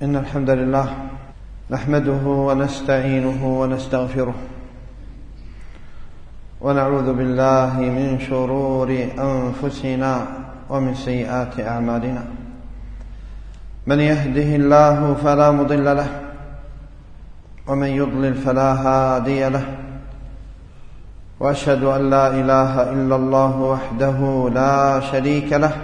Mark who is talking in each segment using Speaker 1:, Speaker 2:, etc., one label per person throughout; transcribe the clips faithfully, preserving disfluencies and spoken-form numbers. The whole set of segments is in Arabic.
Speaker 1: إن الحمد لله نحمده ونستعينه ونستغفره ونعوذ بالله من شرور أنفسنا ومن سيئات أعمالنا. من يهده الله فلا مضل له ومن يضلل فلا هادي له، وأشهد أن لا إله إلا الله وحده لا شريك له،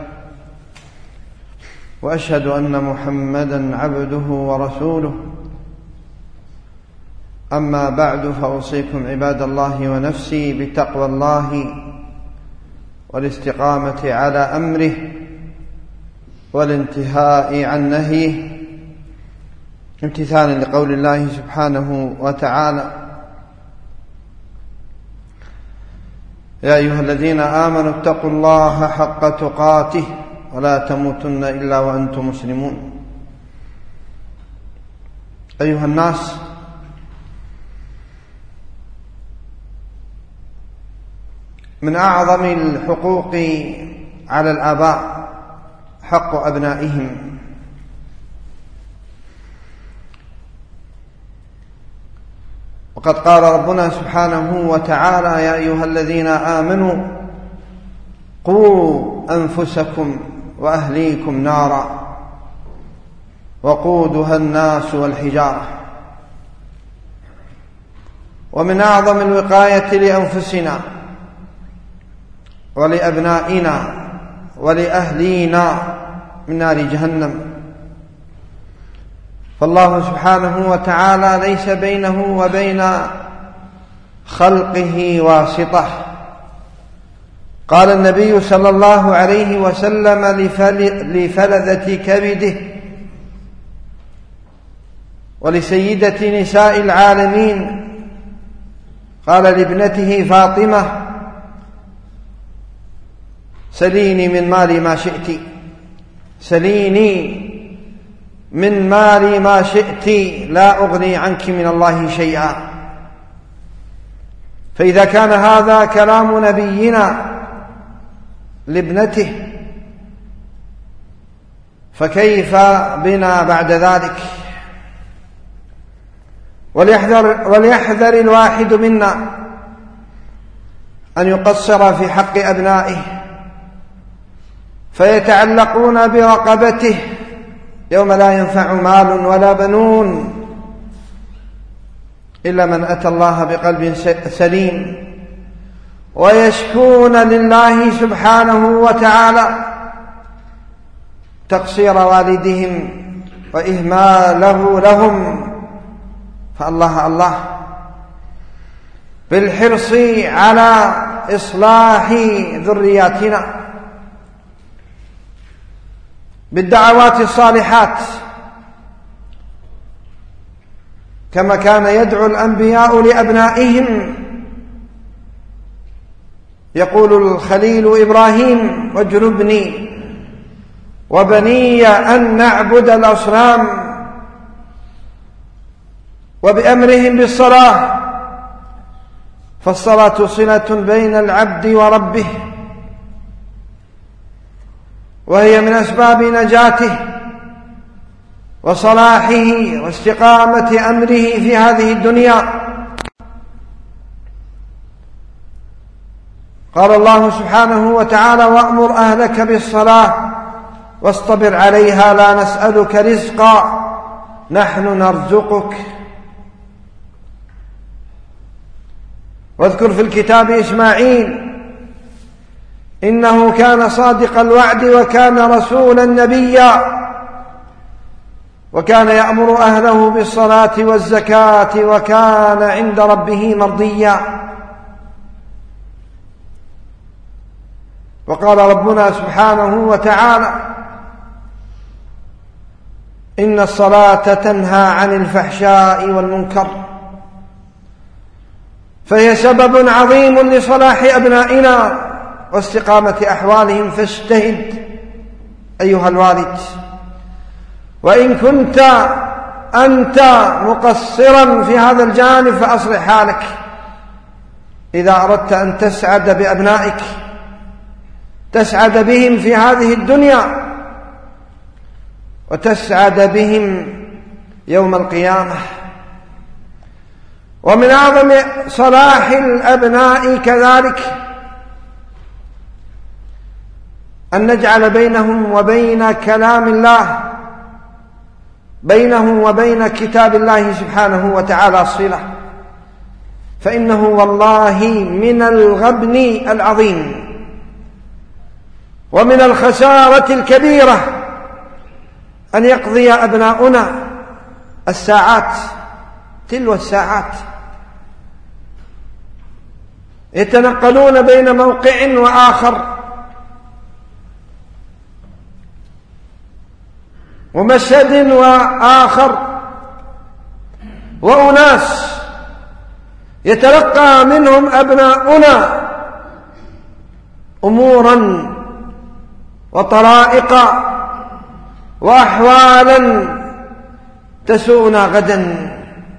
Speaker 1: وأشهد أن محمدًا عبده ورسوله. أما بعد، فأوصيكم عباد الله ونفسي بتقوى الله والاستقامة على أمره والانتهاء عن نهيه، امتثالا لقول الله سبحانه وتعالى: يا أيها الذين آمنوا اتقوا الله حق تقاته ولا تموتن إلا وأنتم مسلمون. أيها الناس، من أعظم الحقوق على الآباء حق أبنائهم، وقد قال ربنا سبحانه وتعالى: يا أيها الذين آمنوا قوا أنفسكم وأهليكم نارا وقودها الناس والحجارة. ومن أعظم الوقاية لأنفسنا ولأبنائنا ولأهلينا من نار جهنم، فالله سبحانه وتعالى ليس بينه وبين خلقه واسطة. قال النبي صلى الله عليه وسلم لفلذة كبده ولسيدة نساء العالمين، قال لابنته فاطمة: سليني من مالي ما شئت، سليني من مالي ما شئت، لا أغني عنك من الله شيئا. فإذا كان هذا كلام نبينا لابنته، فكيف بنا بعد ذلك؟ وليحذر, وليحذر الواحد منا أن يقصر في حق أبنائه فيتعلقون برقبته يوم لا ينفع مال ولا بنون إلا من أتى الله بقلب سليم، ويشكون لله سبحانه وتعالى تقصير والدهم وإهماله لهم. فالله الله بالحرص على إصلاح ذرياتنا بالدعوات الصالحات، كما كان يدعو الأنبياء لأبنائهم. يقول الخليل إبراهيم: واجنبني وبني أن نعبد الأصنام، وبأمرهم بالصلاة، فالصلاة صلة بين العبد وربه، وهي من أسباب نجاته وصلاحه واستقامة أمره في هذه الدنيا. قال الله سبحانه وتعالى: وأمر أهلك بالصلاة واصطبر عليها لا نسألك رزقا نحن نرزقك. واذكر في الكتاب إسماعيل إنه كان صادق الوعد وكان رسولا نبيا، وكان يأمر أهله بالصلاة والزكاة وكان عند ربه مرضيا. وقال ربنا سبحانه وتعالى: إن الصلاة تنهى عن الفحشاء والمنكر، فهي سبب عظيم لصلاح أبنائنا واستقامة أحوالهم. فاجتهد أيها الوالد، وإن كنت أنت مقصرا في هذا الجانب فأصلح حالك إذا أردت أن تسعد بأبنائك، تسعد بهم في هذه الدنيا وتسعد بهم يوم القيامة. ومن أعظم صلاح الأبناء كذلك أن نجعل بينهم وبين كلام الله، بينهم وبين كتاب الله سبحانه وتعالى صلة، فإنه والله من الغبن العظيم ومن الخسارة الكبيرة أن يقضي أبناؤنا الساعات تلو الساعات يتنقلون بين موقع وآخر ومشهد وآخر، وأناس يتلقى منهم أبناؤنا أمورا وطرائق وأحوالا تسوءنا غدا.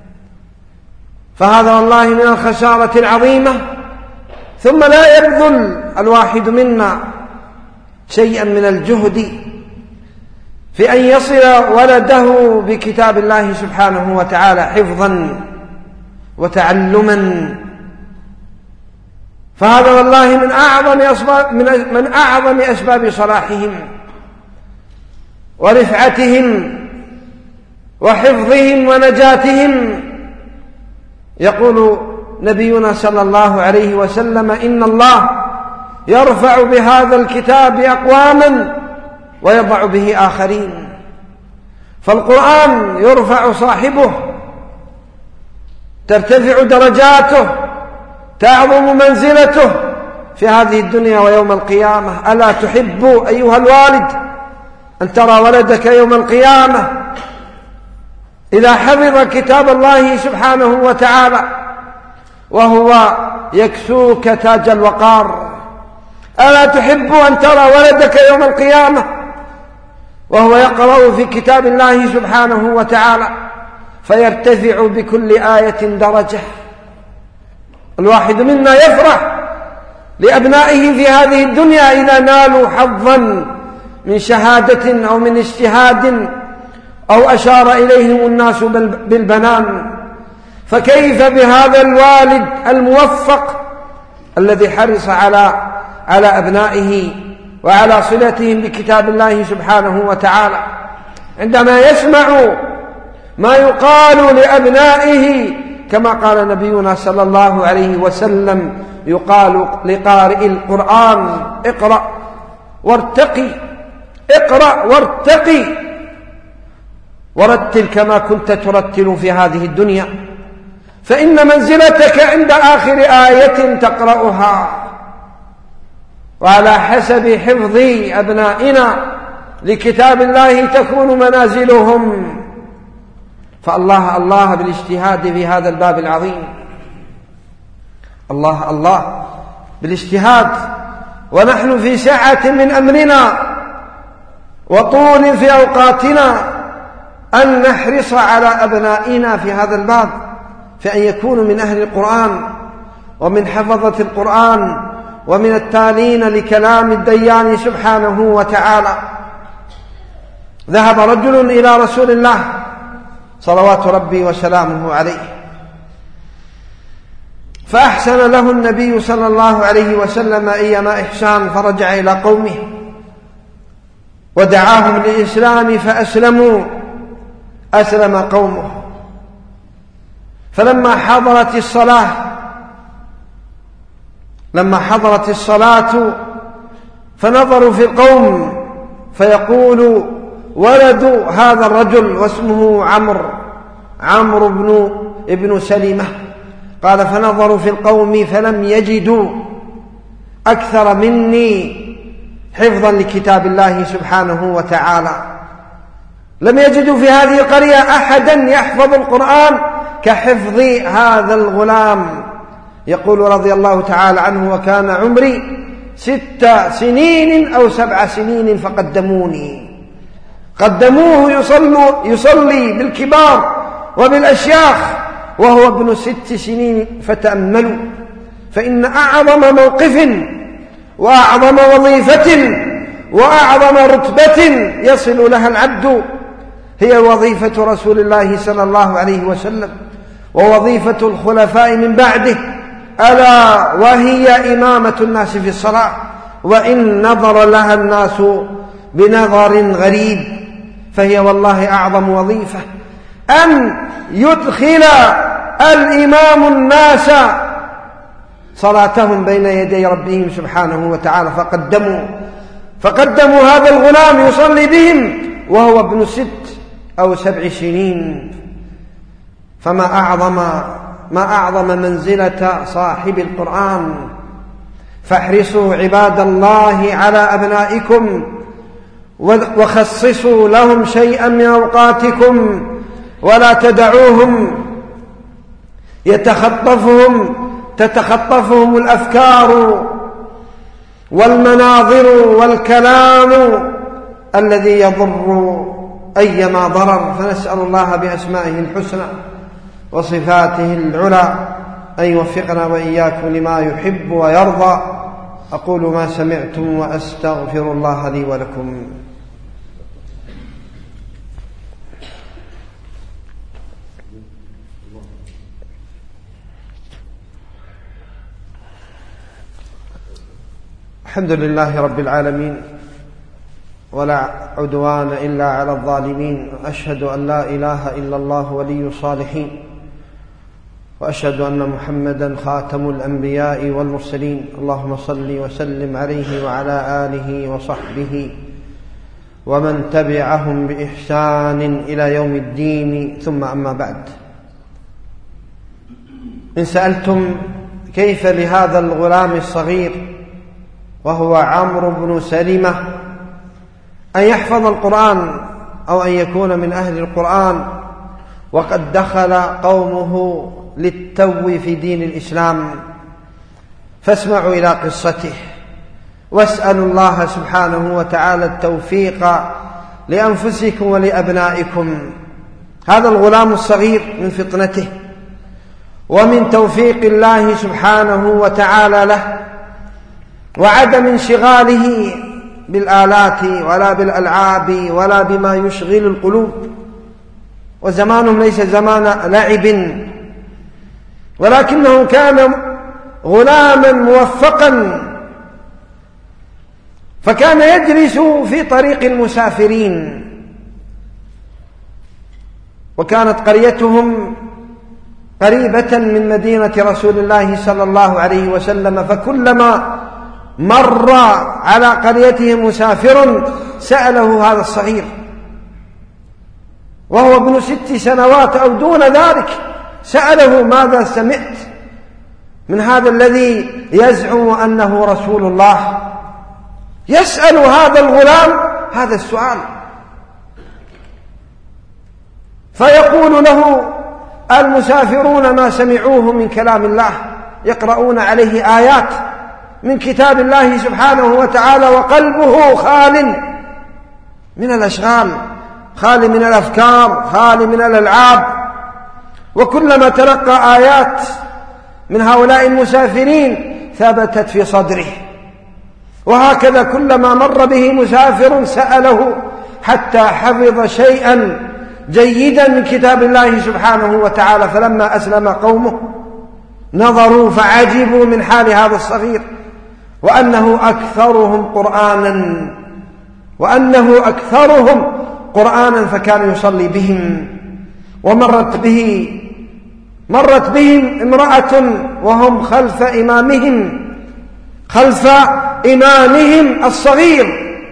Speaker 1: فهذا والله من الخسارة العظيمة. ثم لا يبذل الواحد منا شيئا من الجهد في أن يصل ولده بكتاب الله سبحانه وتعالى حفظا وتعلما، فهذا والله من أعظم أسباب, من أعظم أسباب صلاحهم ورفعتهم وحفظهم ونجاتهم. يقول نبينا صلى الله عليه وسلم: إن الله يرفع بهذا الكتاب أقواما ويضع به آخرين. فالقرآن يرفع صاحبه، ترتفع درجاته، تعظم منزلته في هذه الدنيا ويوم القيامة. ألا تحب أيها الوالد أن ترى ولدك يوم القيامة إذا حفظ كتاب الله سبحانه وتعالى وهو يكسوك تاج الوقار؟ ألا تحب أن ترى ولدك يوم القيامة وهو يقرأ في كتاب الله سبحانه وتعالى فيرتفع بكل آية درجة؟ الواحد منا يفرح لأبنائه في هذه الدنيا إذا نالوا حظا من شهادة أو من اجتهاد أو أشار إليهم الناس بالبنان، فكيف بهذا الوالد الموفق الذي حرص على على أبنائه وعلى صلتهم بكتاب الله سبحانه وتعالى، عندما يسمع ما يقال لأبنائه كما قال نبينا صلى الله عليه وسلم: يقال لقارئ القرآن: اقرأ وارتقي، اقرأ وارتقي ورتل كما كنت ترتل في هذه الدنيا، فإن منزلتك عند آخر آية تقرأها. وعلى حسب حفظ أبنائنا لكتاب الله تكون منازلهم. فالله الله بالاجتهاد في هذا الباب العظيم، الله الله بالاجتهاد، ونحن في سعة من أمرنا وطول في أوقاتنا أن نحرص على أبنائنا في هذا الباب، في أن يكونوا من أهل القرآن ومن حفظة القرآن ومن التالين لكلام الديان سبحانه وتعالى. ذهب رجل إلى رسول الله صلوات ربي وسلامه عليه، فأحسن له النبي صلى الله عليه وسلم أيما إحسان، فرجع إلى قومه ودعاهم للإسلام فأسلموا، أسلم قومه. فلما حضرت الصلاة لما حضرت الصلاة فنظروا في القوم فيقول ولد هذا الرجل واسمه عمرو عمرو بن ابن سلمة، قال: فنظروا في القوم فلم يجدوا أكثر مني حفظا لكتاب الله سبحانه وتعالى، لم يجدوا في هذه القرية أحدا يحفظ القرآن كحفظ هذا الغلام. يقول رضي الله تعالى عنه: وكان عمري ست سنين أو سبع سنين فقدموني، قدموه يصلي, يصلي بالكبار وبالأشياخ وهو ابن ست سنين. فتأملوا، فإن أعظم موقف وأعظم وظيفة وأعظم رتبة يصل لها العبد هي وظيفة رسول الله صلى الله عليه وسلم ووظيفة الخلفاء من بعده، ألا وهي إمامة الناس في الصلاة، وإن نظر لها الناس بنظر غريب فهي والله أعظم وظيفة، أن يدخل الإمام الناس صلاتهم بين يدي ربهم سبحانه وتعالى، فقدموا فقدموا هذا الغلام يصلي بهم وهو ابن ست أو سبع سنين. فما أعظم ما أعظم منزلة صاحب القرآن. فاحرصوا عباد الله على أبنائكم وخصصوا لهم شيئا من أوقاتكم، ولا تدعوهم يتخطفهم تتخطفهم الأفكار والمناظر والكلام الذي يضر أيما ضرر. فنسأل الله بأسمائه الحسنى وصفاته العلى أن يوفقنا وإياكم لما يحب ويرضى. أقول ما سمعتم وأستغفر الله لي ولكم. الحمد لله رب العالمين، ولا عدوان إلا على الظالمين، وأشهد أن لا إله إلا الله ولي الصالحين، وأشهد أن محمدا خاتم الأنبياء والمرسلين. اللهم صل وسلم عليه وعلى آله وصحبه ومن تبعهم بإحسان إلى يوم الدين، ثم أما بعد. إن سألتم كيف لهذا الغلام الصغير وهو عمرو بن سلمة أن يحفظ القرآن أو أن يكون من أهل القرآن وقد دخل قومه للتو في دين الإسلام، فاسمعوا إلى قصته واسألوا الله سبحانه وتعالى التوفيق لأنفسكم ولأبنائكم. هذا الغلام الصغير من فطنته ومن توفيق الله سبحانه وتعالى له وعدم انشغاله بالآلات ولا بالألعاب ولا بما يشغل القلوب، وزمانهم ليس زمان لعب، ولكنه كان غلاما موفقا، فكان يجلس في طريق المسافرين، وكانت قريتهم قريبة من مدينة رسول الله صلى الله عليه وسلم، فكلما مر على قريته مسافر سأله هذا الصغير وهو ابن ست سنوات أو دون ذلك، سأله ماذا سمعت من هذا الذي يزعم أنه رسول الله؟ يسأل هذا الغلام هذا السؤال، فيقول له المسافرون ما سمعوه من كلام الله، يقرؤون عليه آيات من كتاب الله سبحانه وتعالى، وقلبه خال من الأشغال، خال من الأفكار، خال من الألعاب، وكلما تلقى آيات من هؤلاء المسافرين ثبتت في صدره. وهكذا كلما مر به مسافر سأله حتى حفظ شيئا جيدا من كتاب الله سبحانه وتعالى. فلما أسلم قومه نظروا فعجبوا من حال هذا الصغير، وأنه أكثرهم قرآنا وأنه أكثرهم قرآنا فكان يصلي بهم. ومرت به مرت بهم امرأة وهم خلف إمامهم خلف إمامهم الصغير،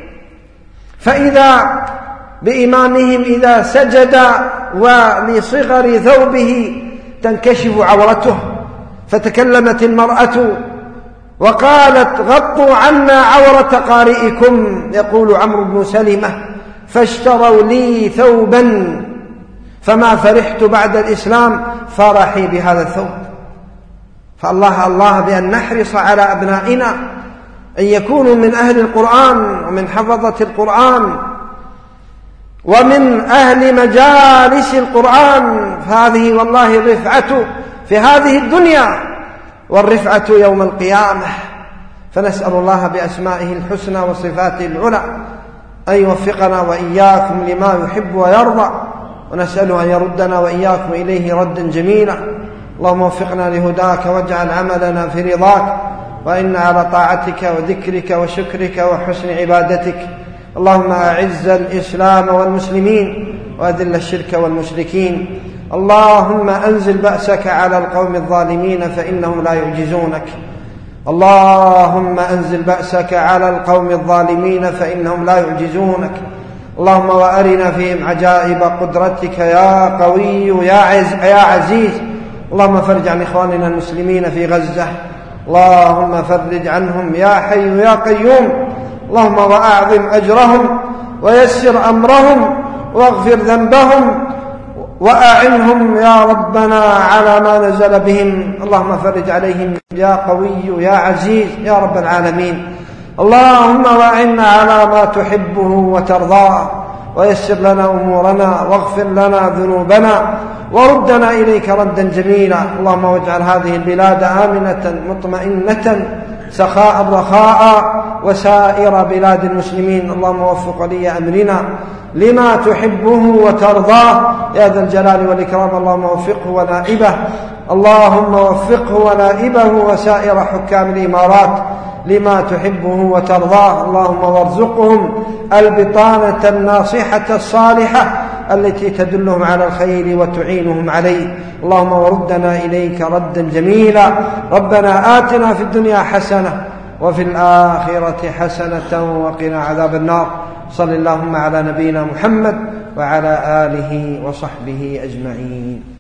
Speaker 1: فإذا بإمامهم إذا سجد ولصغر ثوبه تنكشف عورته، فتكلمت المرأة وقالت غطوا عنا عورة قارئكم، يقول عمرو بن سلمة، فاشتروا لي ثوبا فما فرحت بعد الإسلام فرحي بهذا الثوب. فالله الله بأن نحرص على أبنائنا أن يكونوا من أهل القرآن ومن حفظة القرآن ومن أهل مجالس القرآن، فهذه والله الرفعة في هذه الدنيا والرفعة يوم القيامة. فنسأل الله بأسمائه الحسنى وصفاته العلى أن يوفقنا وإياكم لما يحب ويرضى، ونسأله أن يردنا وإياكم إليه ردا جميلا. اللهم وفقنا لهداك واجعل عملنا في رضاك، وإنا على طاعتك وذكرك وشكرك وحسن عبادتك. اللهم أعز الإسلام والمسلمين وأذل الشرك والمشركين. اللهم أنزل بأسك على القوم الظالمين فإنهم لا يعجزونك. اللهم أنزل بأسك على القوم الظالمين فإنهم لا يعجزونك. اللهم وأرنا فيهم عجائب قدرتك يا قوي يا, عز يا عزيز. اللهم فرج عن إخواننا المسلمين في غزة، اللهم فرج عنهم يا حي يا قيوم. اللهم وأعظم أجرهم ويسر أمرهم واغفر ذنبهم وأعنهم يا ربنا على ما نزل بهم. اللهم فرج عليهم يا قوي يا عزيز يا رب العالمين. اللهم وأعنا على ما تحبه وترضاه، ويسر لنا أمورنا واغفر لنا ذنوبنا وردنا إليك ردا جميلا. اللهم واجعل هذه البلاد آمنة مطمئنة سخاء رخاء وسائر بلاد المسلمين. اللهم وفق ولي أمرنا لما تحبه وترضاه يا ذا الجلال والإكرام. اللهم وفقه ونائبه اللهم وفقه ونائبه وسائر حكام الإمارات لما تحبه وترضاه. اللهم وارزقهم البطانة الناصحة الصالحة التي تدلهم على الخير وتعينهم عليه. اللهم وردنا إليك ردا جميلا. ربنا آتنا في الدنيا حسنة وفي الآخرة حسنة وقنا عذاب النار. صل اللهم على نبينا محمد وعلى آله وصحبه أجمعين.